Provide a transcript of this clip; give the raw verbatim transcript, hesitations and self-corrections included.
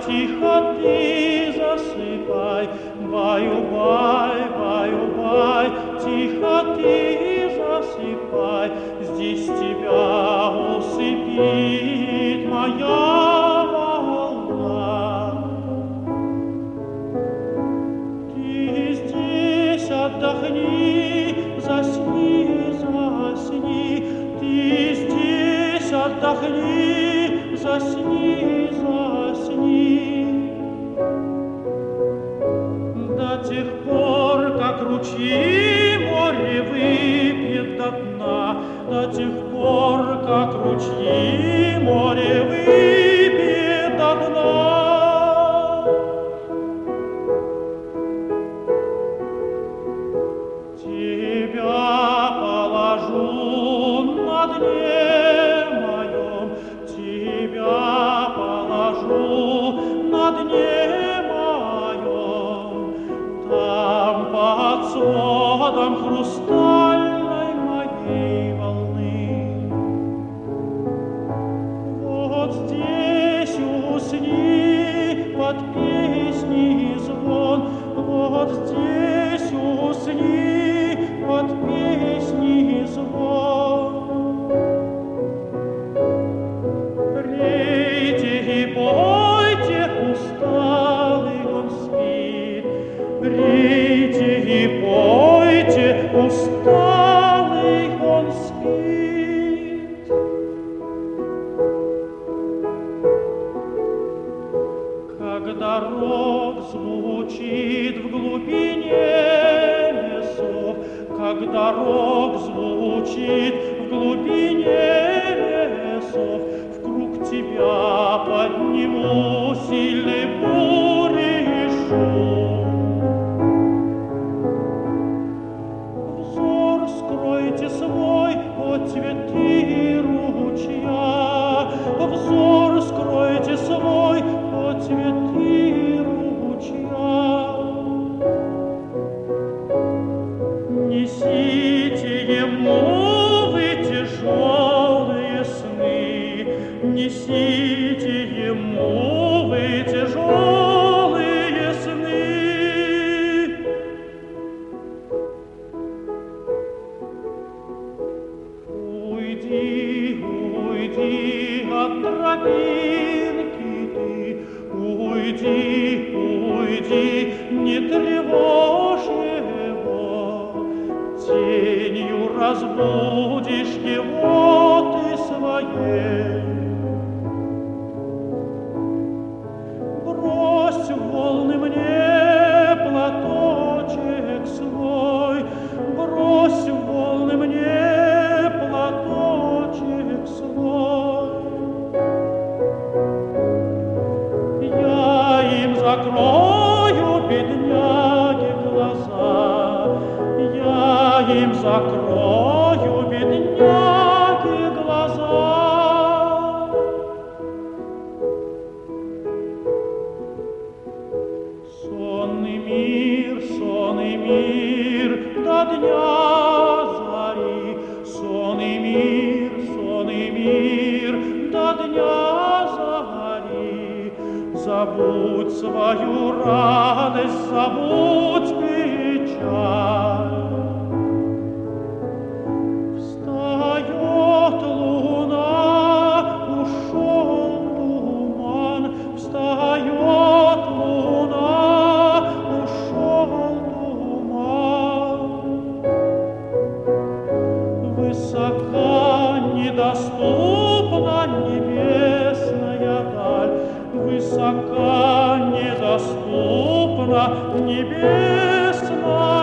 тихо ты засыпай, баю-бай, баю-бай, тихо ты засыпай, здесь тебя усыпит моя волна. Ты здесь отдохни, засни, засни, ты здесь отдохни, засни, засни. До тех пор, как ручьи море выпьет до дна, до тех пор, как ручьи море выпьет до дна. Тебя положу на дне моем, тебя положу на дне моем, там под сводом хрустальной моей волны. Вот здесь усни под песни и звон, вот здесь усни под песни и звон. Пейте и пойте, усталый он спит, пейте и пойте, усталый он спит. Когда рог звучит в глубине лесов, когда рог звучит в глубине лесов, вкруг тебя подниму сильный бури шум. Взор скройте свой, о цветы ручья, взор скройте свой, о цветы ручья. Несите ему вы тяжелые сны, несите ему вы тяжелые сны. Уйди, уйди от тропинки ты, уйди, уйди, не тревожь его, тенью разбудишь его ты своей. Брось в волны мне платочек свой, брось в волны мне платочек свой. Я им закрою, бедняги, глаза, я им закрою, бедняги, глаза. Сонный мир, сонный мир до дня зари, сонный мир, сонный мир до дня зари. Забудь свою радость, забудь печаль. Встает луна, ушел туман, встает луна, ушел туман. Высока, недоступна небесная даль, высока, недоступна небесная